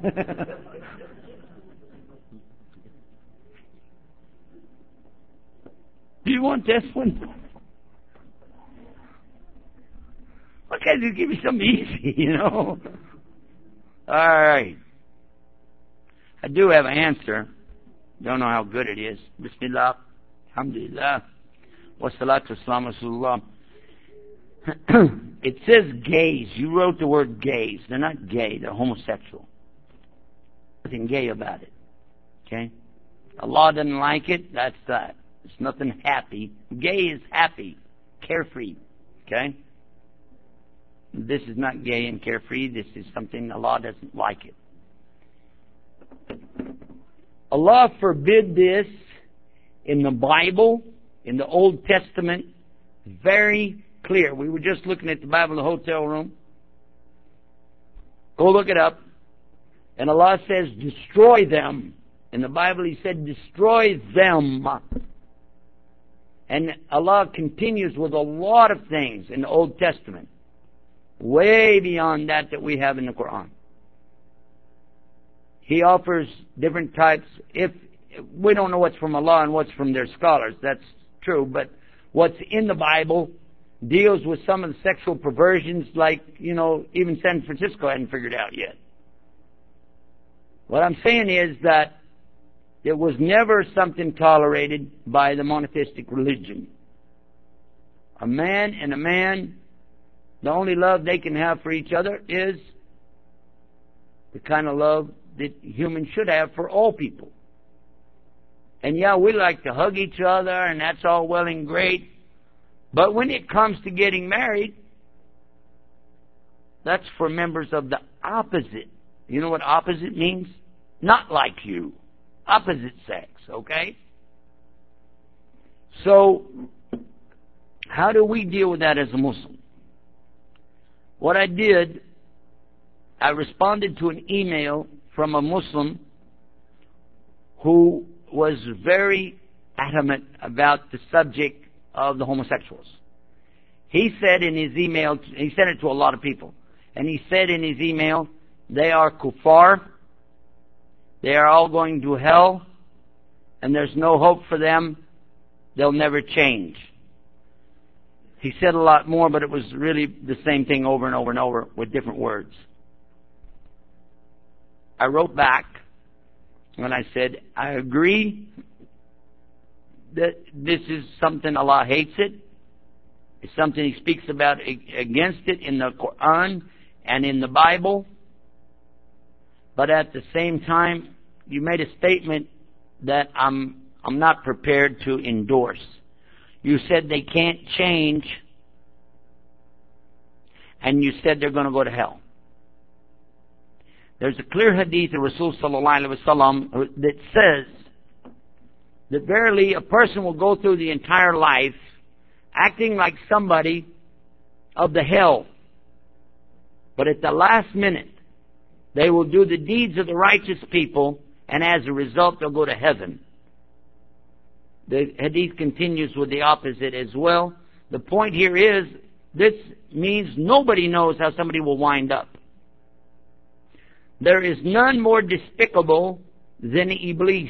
Do you want this one? Okay, just give me something easy, you know. All right. I do have an answer. Don't know how good it is. Bismillah. Alhamdulillah. Wassalatu wassalamu rasulullah. It says gays. You wrote the word gays. They're not gay. They're homosexual. Nothing gay about it. Okay? Allah doesn't like it. That's that. It's nothing happy. Gay is happy. Carefree. Okay? This is not gay and carefree. This is something Allah doesn't like it. Allah forbid this in the Bible, in the Old Testament. Very clear. We were just looking at the Bible in the hotel room. Go look it up. And Allah says, destroy them. In the Bible, He said, destroy them. And Allah continues with a lot of things in the Old Testament, way beyond that we have in the Quran. He offers different types. If we don't know what's from Allah and what's from their scholars, that's true, but what's in the Bible deals with some of the sexual perversions like, even San Francisco hadn't figured out yet. What I'm saying is that it was never something tolerated by the monotheistic religion. A man and a man, the only love they can have for each other is the kind of love that humans should have for all people. And yeah, we like to hug each other, and that's all well and great. But when it comes to getting married, that's for members of the opposite. You know what opposite means? Not like you. Opposite sex, okay? So, how do we deal with that as a Muslim? What I did, I responded to an email from a Muslim who was very adamant about the subject of the homosexuals. He said in his email, he sent it to a lot of people, and he said in his email, they are kuffar, they are all going to hell, and there's no hope for them, they'll never change. He said a lot more, but it was really the same thing over and over and over with different words. I wrote back and I said, I agree that this is something Allah hates it. It's something He speaks about against it in the Quran and in the Bible. But at the same time, you made a statement that I'm not prepared to endorse. You said they can't change, and you said they're going to go to hell. There's a clear hadith of Rasul sallallahu alaihi wasallam that says that verily a person will go through the entire life acting like somebody of the hell, but at the last minute they will do the deeds of the righteous people, and as a result they'll go to heaven. The hadith continues with the opposite as well. The point here is, this means nobody knows how somebody will wind up. There is none more despicable than Iblis.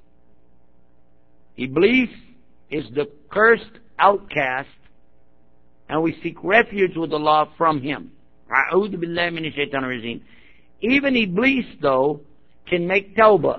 Iblis is the cursed outcast, and we seek refuge with Allah from him. A'udhu billahi minash shaitanir rajim. Even Iblis, though, can make tawbah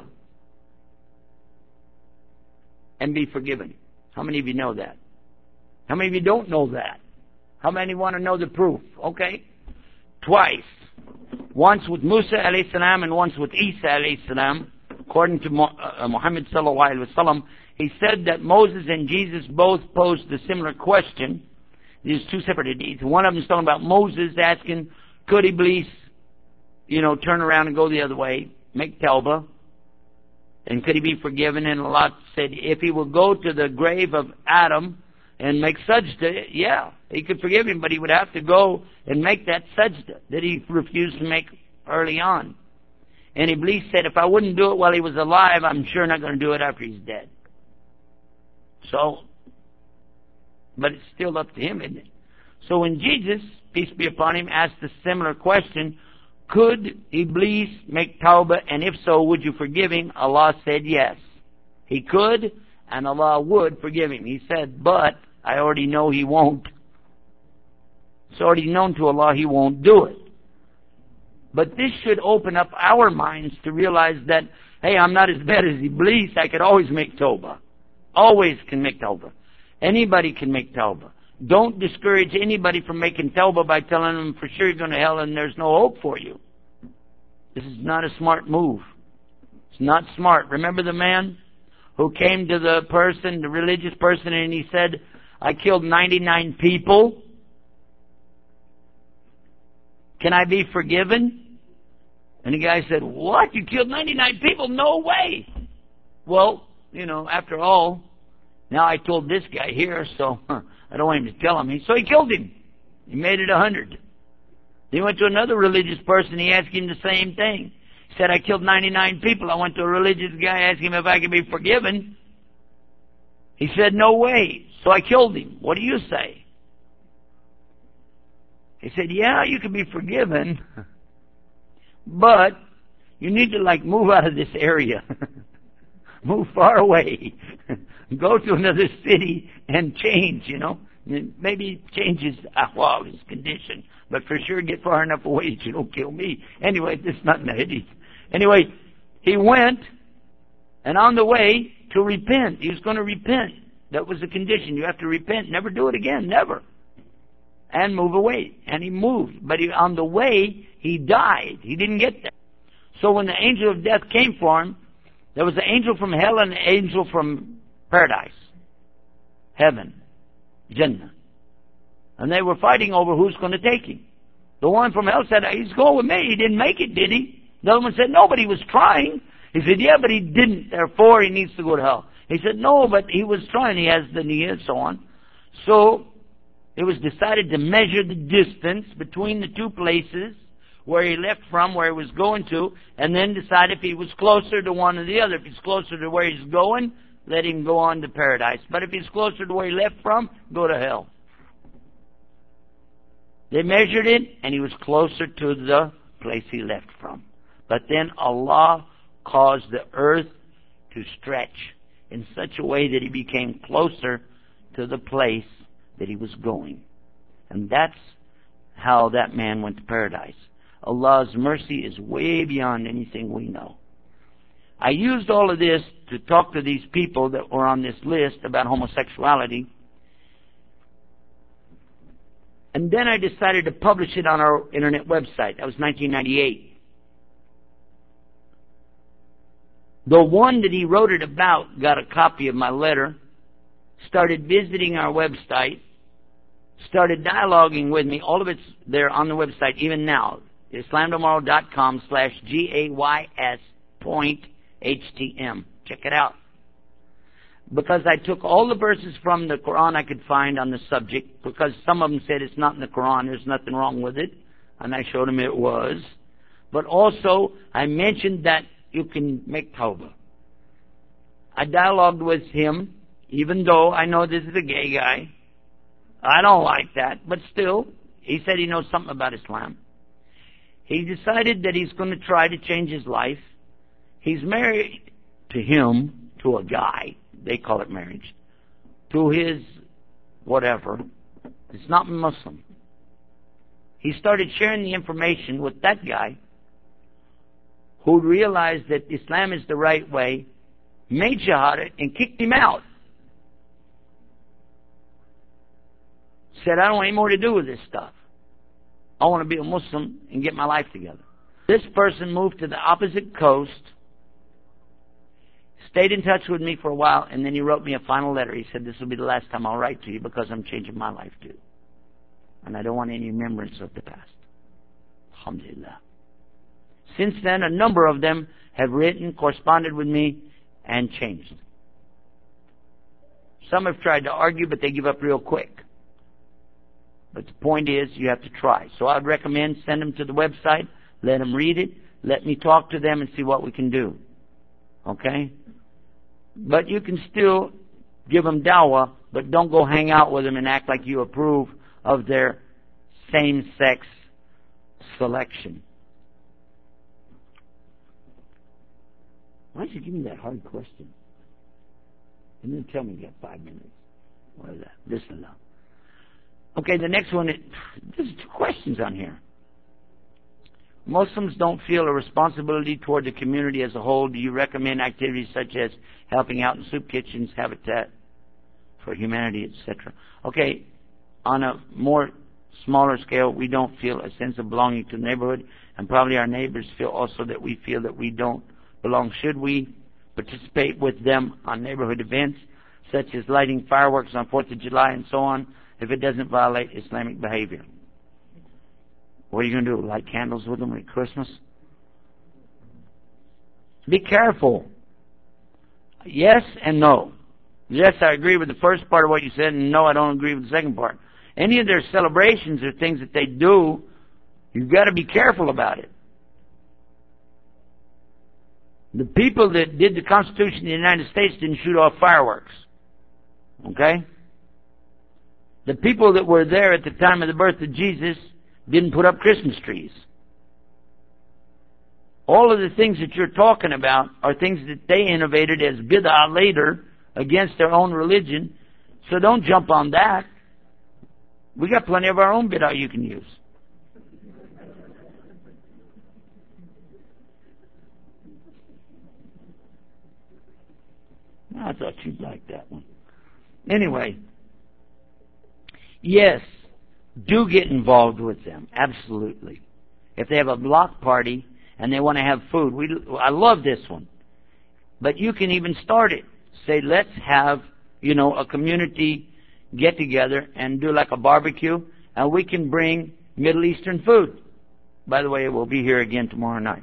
and be forgiven. How many of you know that? How many of you don't know that? How many want to know the proof? Okay. Twice. Once with Musa alayhi salam and once with Isa alayhi salam. According to Muhammad sallallahu alaihi wasallam, he said that Moses and Jesus both posed a similar question. These two separate hadiths. One of them is talking about Moses asking, could Iblis, turn around and go the other way, make tawbah? And could he be forgiven? And Allah said, if he will go to the grave of Adam and make sajda, yeah, he could forgive him, but he would have to go and make that sajda that he refused to make early on. And Iblis said, if I wouldn't do it while he was alive, I'm sure not going to do it after he's dead. So, but it's still up to him, isn't it? So when Jesus, peace be upon him, asked a similar question, could Iblis make tawbah, and if so, would you forgive him? Allah said yes. He could, and Allah would forgive him. He said, but I already know he won't. It's already known to Allah he won't do it. But this should open up our minds to realize that, hey, I'm not as bad as Iblis. I could always make tawbah. Always can make tawbah. Anybody can make tawbah. Don't discourage anybody from making tawbah by telling them for sure you're going to hell and there's no hope for you. This is not a smart move. It's not smart. Remember the man who came to the person, the religious person, and he said, I killed 99 people. Can I be forgiven? And the guy said, what? You killed 99 people? No way. Well, after all, now I told this guy here, so I don't want him to tell him. So he killed him. He made it 100. He went to another religious person. He asked him the same thing. He said, I killed 99 people. I went to a religious guy, asked him if I could be forgiven. He said, no way. So I killed him. What do you say? He said, yeah, you can be forgiven, but you need to move out of this area. Move far away. Go to another city and change, Maybe change his ahwal, his condition. But for sure get far enough away that you don't kill me. Anyway, this is not in the hadith. Anyway, he went, and on the way to repent. He was going to repent. That was the condition. You have to repent. Never do it again. Never. And move away. And he moved. But on the way, he died. He didn't get there. So when the angel of death came for him, there was an angel from hell and an angel from paradise. Heaven. Jannah. And they were fighting over who's going to take him. The one from hell said, he's going with me. He didn't make it, did he? The other one said, no, but he was trying. He said, yeah, but he didn't. Therefore, he needs to go to hell. He said, no, but he was trying. He has the knee and so on. So it was decided to measure the distance between the two places where he left from, where he was going to, and then decide if he was closer to one or the other. If he's closer to where he's going, let him go on to paradise. But if he's closer to where he left from, go to hell. They measured it, and he was closer to the place he left from. But then Allah caused the earth to stretch in such a way that he became closer to the place that he was going. And that's how that man went to paradise. Allah's mercy is way beyond anything we know. I used all of this to talk to these people that were on this list about homosexuality. And then I decided to publish it on our internet website. That was 1998. The one that he wrote it about got a copy of my letter, started visiting our website, started dialoguing with me. All of it's there on the website, even now. IslamTomorrow.com/GAYS.HTM. Check it out. Because I took all the verses from the Quran I could find on the subject, because some of them said it's not in the Quran, there's nothing wrong with it, and I showed them it was. But also, I mentioned that you can make tawbah. I dialogued with him, even though I know this is a gay guy. I don't like that, but still, he said he knows something about Islam. He decided that he's going to try to change his life. He's married to him, to a guy. They call it marriage. To his whatever. It's not Muslim. He started sharing the information with that guy who realized that Islam is the right way, made shahada, and kicked him out. Said, I don't want any more to do with this stuff. I want to be a Muslim and get my life together. This person moved to the opposite coast, stayed in touch with me for a while, and then he wrote me a final letter. He said, this will be the last time I'll write to you because I'm changing my life too. And I don't want any remembrance of the past. Alhamdulillah. Since then, a number of them have written, corresponded with me, and changed. Some have tried to argue, but they give up real quick. But the point is, you have to try. So I'd recommend send them to the website, let them read it, let me talk to them and see what we can do. Okay? But you can still give them dawah, but don't go hang out with them and act like you approve of their same-sex selection. Why don't you give me that hard question? And then tell me you got 5 minutes. What is that? Listen now. Okay, the next one, there's 2 questions on here. Muslims don't feel a responsibility toward the community as a whole. Do you recommend activities such as helping out in soup kitchens, Habitat for Humanity, etc.? Okay, on a more smaller scale, we don't feel a sense of belonging to the neighborhood, and probably our neighbors feel also that we feel that we don't belong. Should we participate with them on neighborhood events, such as lighting fireworks on 4th of July and so on, if it doesn't violate Islamic behavior? What are you going to do? Light candles with them at Christmas? Be careful. Yes and no. Yes, I agree with the first part of what you said, and no, I don't agree with the second part. Any of their celebrations or things that they do, you've got to be careful about it. The people that did the Constitution of the United States didn't shoot off fireworks. Okay? The people that were there at the time of the birth of Jesus didn't put up Christmas trees. All of the things that you're talking about are things that they innovated as bid'ah later against their own religion. So don't jump on that. We got plenty of our own bid'ah you can use. I thought you'd like that one. Anyway, yes, do get involved with them. Absolutely. If they have a block party and they want to have food, I love this one. But you can even start it. Say, let's have, a community get together and do like a barbecue, and we can bring Middle Eastern food. By the way, it will be here again tomorrow night.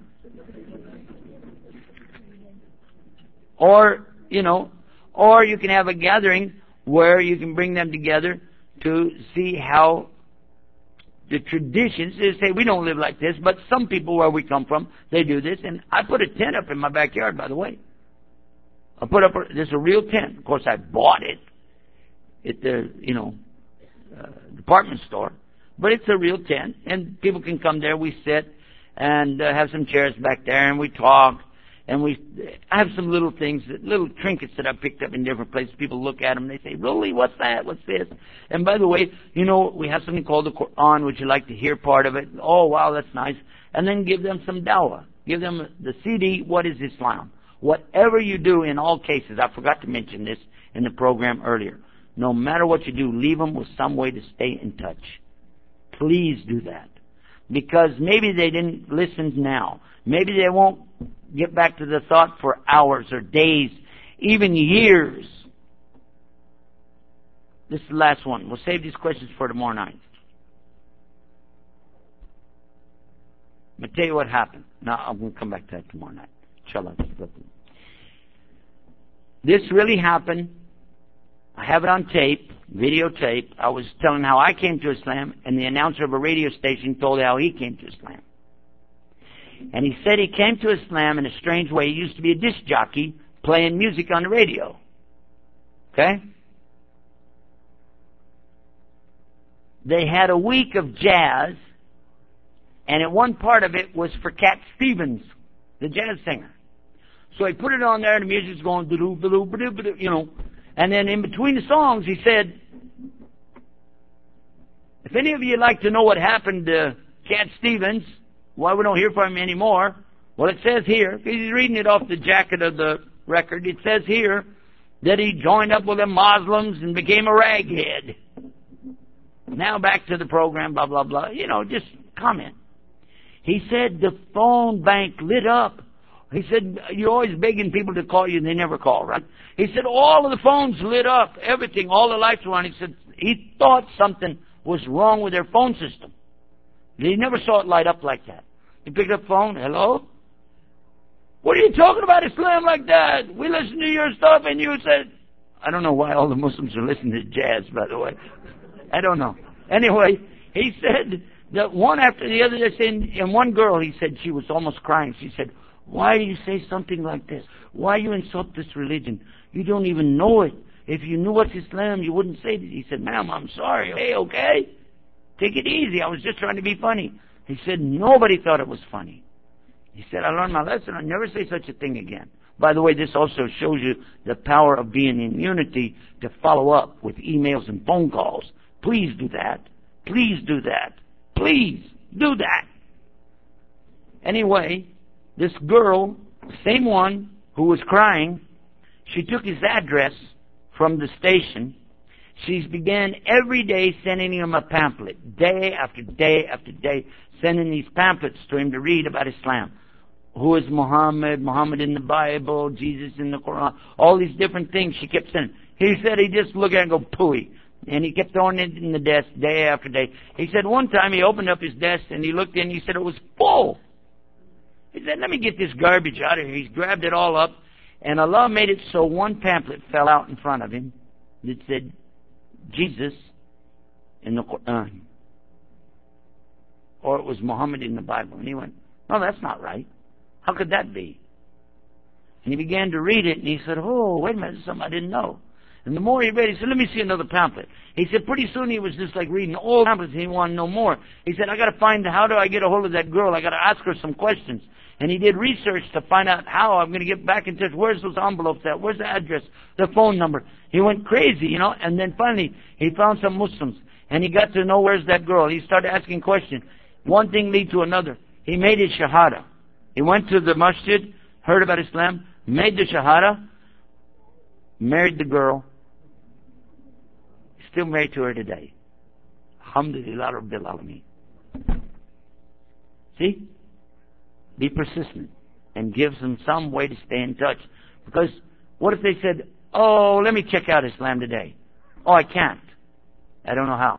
Or you can have a gathering where you can bring them together to see how the traditions, they say we don't live like this, but some people where we come from, they do this. And I put a tent up in my backyard, by the way. I put up, this is a real tent. Of course, I bought it at the, department store. But it's a real tent, and people can come there. We sit and have some chairs back there, and we talk. And I have some little things, little trinkets that I picked up in different places. People look at them and they say, really, what's that? What's this? And by the way, we have something called the Quran. Would you like to hear part of it? Oh, wow, that's nice. And then give them some dawah. Give them the CD, What is Islam? Whatever you do in all cases, I forgot to mention this in the program earlier. No matter what you do, leave them with some way to stay in touch. Please do that. Because maybe they didn't listen now. Maybe they won't get back to the thought for hours or days, even years. This is the last one. We'll save these questions for tomorrow night. I'm going to tell you what happened. Now, I'm going to come back to that tomorrow night. Inshallah. This really happened. I have it on tape, videotape. I was telling how I came to Islam, and the announcer of a radio station told how he came to Islam. And he said he came to Islam in a strange way. He used to be a disc jockey playing music on the radio. Okay? They had a week of jazz, and one part of it was for Cat Stevens, the jazz singer. So he put it on there, and the music's going, and then in between the songs, he said, if any of you like to know what happened to Cat Stevens, why we don't hear from him anymore, well, it says here, he's reading it off the jacket of the record, it says here that he joined up with the Muslims and became a raghead. Now back to the program, blah, blah, blah. Just comment. He said the phone bank lit up. He said, you're always begging people to call you and they never call, right? He said, all of the phones lit up, everything, all the lights were on. He said, he thought something was wrong with their phone system. He never saw it light up like that. He picked up the phone, hello? What are you talking about Islam like that? We listen to your stuff and you said, I don't know why all the Muslims are listening to jazz, by the way. I don't know. Anyway, he said that one after the other, and one girl, he said, she was almost crying. She said, why do you say something like this? Why you insult this religion? You don't even know it. If you knew what's Islam, you wouldn't say this. He said, ma'am, I'm sorry. Hey, okay? Take it easy. I was just trying to be funny. He said, nobody thought it was funny. He said, I learned my lesson. I'll never say such a thing again. By the way, this also shows you the power of being in unity to follow up with emails and phone calls. Please do that. Please do that. Please do that. Anyway, this girl, same one who was crying, she took his address from the station. She began every day sending him a pamphlet, day after day after day, sending these pamphlets to him to read about Islam. Who is Muhammad? Muhammad in the Bible, Jesus in the Quran, all these different things she kept sending. He said he just looked at it and go, pooey. And he kept throwing it in the desk day after day. He said one time he opened up his desk and he looked in and he said it was full. He said, let me get this garbage out of here. He grabbed it all up, and Allah made it so one pamphlet fell out in front of him that said, Jesus in the Quran. Or it was Muhammad in the Bible. And he went, no, that's not right. How could that be? And he began to read it, and he said, oh, wait a minute, there's something I didn't know. And the more he read, he said, let me see another pamphlet. He said, pretty soon he was just like reading all pamphlets and he wanted to know more. He said, I got to find, how do I get a hold of that girl? I got to ask her some questions. And he did research to find out how I'm going to get back in touch. Where's those envelopes at? Where's the address? The phone number? He went crazy, And then finally, he found some Muslims. And he got to know where's that girl. He started asking questions. One thing led to another. He made his shahada. He went to the masjid, heard about Islam, made the shahada, married the girl. Still married to her today. Alhamdulillah Rabbil Alameen. See? Be persistent and give them some way to stay in touch. Because what if they said, oh, let me check out Islam today. Oh, I can't. I don't know how.